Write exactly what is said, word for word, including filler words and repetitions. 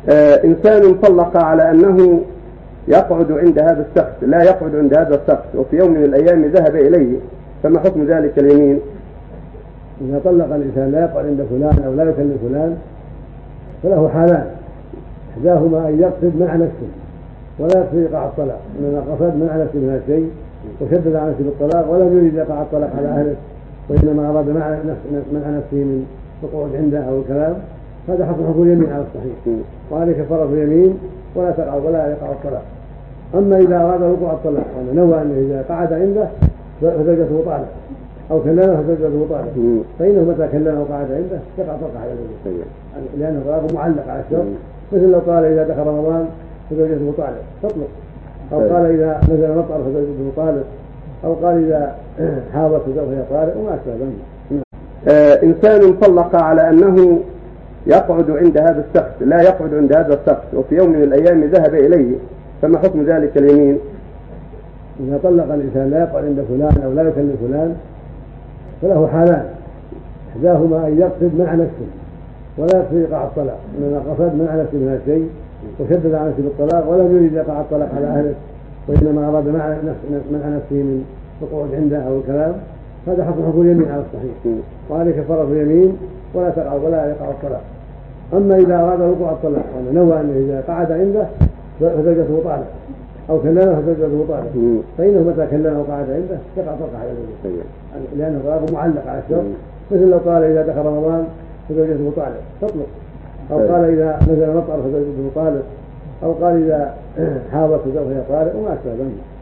آه إنسان طلق على أنه يقعد عند هذا الشخص لا يقعد عند هذا الشخص وفي يوم من الأيام ذهب إليه، فما حكم ذلك اليمين؟ إذا طلق الإنسان لا يقعد عند فلان أو لا يكلم فلان فله حالان، إحداهما أن يقصد منع نفسه ولا يقصد إيقاع الطلاق، إنما قصد منع نفسه من الشيء وشدد على نفسه بالطلاق ولم يريد إيقاع الطلاق على أهله، وإنما أراد منع نفسه من القعود عنده أو الكلام، هذا حكم حكم اليمين على الصحيح، وعليه كفارة اليمين ولا تقع ولا يقع الطلاق. أما إذا أراد وقوع الطلاق وأن نوى أنه إذا قعد عنده فزوجته طالق أو كلمه فزوجته طالق، فإنه متى كلمه وقعد عنده يقع طلق على زوجته، لأنه طلاق معلق على الشرط، مثل لو قال إذا دخل رمضان فزوجته طالق تطلق، أو قال إذا نزل مطر فزوجته طالق، أو قال إذا حاضت فزوجها طالق وما أشبه ذلك. آه إنسان طلق على أنه يقعد عند هذا الشخص لا يقعد عند هذا الشخص وفي يوم من الأيام ذهب إليه، فما حكم ذلك اليمين؟ إذا طلق الإنسان لا يقعد عند فلان أو لا يكلم فلان فله حالان، إحداهما أن يقصد منع نفسه ولا يقصد إيقاع الطلاق، إنما قصد منع نفسه من الشيء وشدد على نفسه بالطلاق ولم يريد إيقاع الطلاق على أهله، وإنما أراد منع نفسه من القعود عنده أو الكلام، هذا حكم حكم اليمين على الصحيح، وعليه كفارة اليمين ولا تقع ولا يقع الطلاق. أما إذا أراد وقوع الطلاق وأن نوى أنه إذا قعد عنده فزوجته طالق أو كلمه فزوجته طالق، فإنه متى كلمه وقعد عنده يقع طلق على زوجته، لأنه طلاق معلق على الشرط، مثل لو قال إذا دخل رمضان فزوجته طالق تطلق، أو قال إذا نزل مطر فزوجته طالق، أو قال إذا حاضت فزوجها طالق وما أشبه ذلك.